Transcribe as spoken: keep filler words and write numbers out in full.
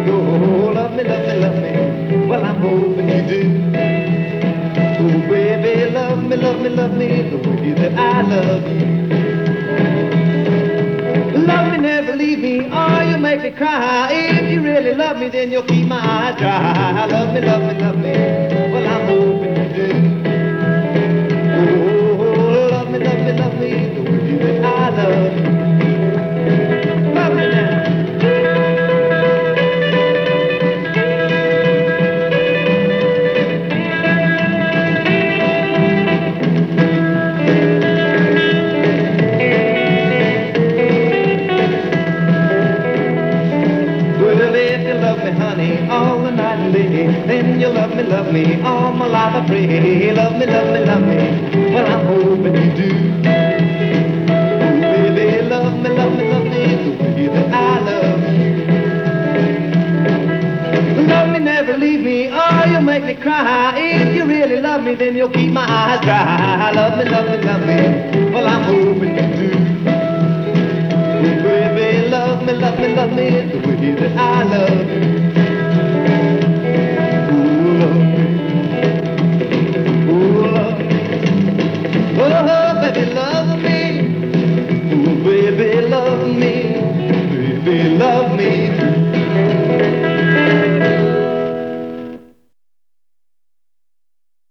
go. Love me, love me, love me. Well, I'm hoping you do. Oh, baby, love me, love me, love me the way that I love you. Love me, never leave me, or you'll make me cry. If you really love me, then you'll keep my eyes dry. Love me, love me, love me. Well, I'm hoping you do. Oh, love me, love me, love me the way that I love you. Love me now. Well, if you love me, honey, all the night and day, then you love me, love me, all my life I pray. Love me, love me, love me, well, I'm hoping you do. Oh, baby, love me, love me, love me the way that I love you. Love me, never leave me, or you'll make me cry. If you really love me, then you'll keep my eyes dry. Love me, love me, love me, well, I'm hoping you do. Oh, baby, love me, love me, love me the way that I love you. Ooh, love me. Ooh, love me. Oh, baby, love me.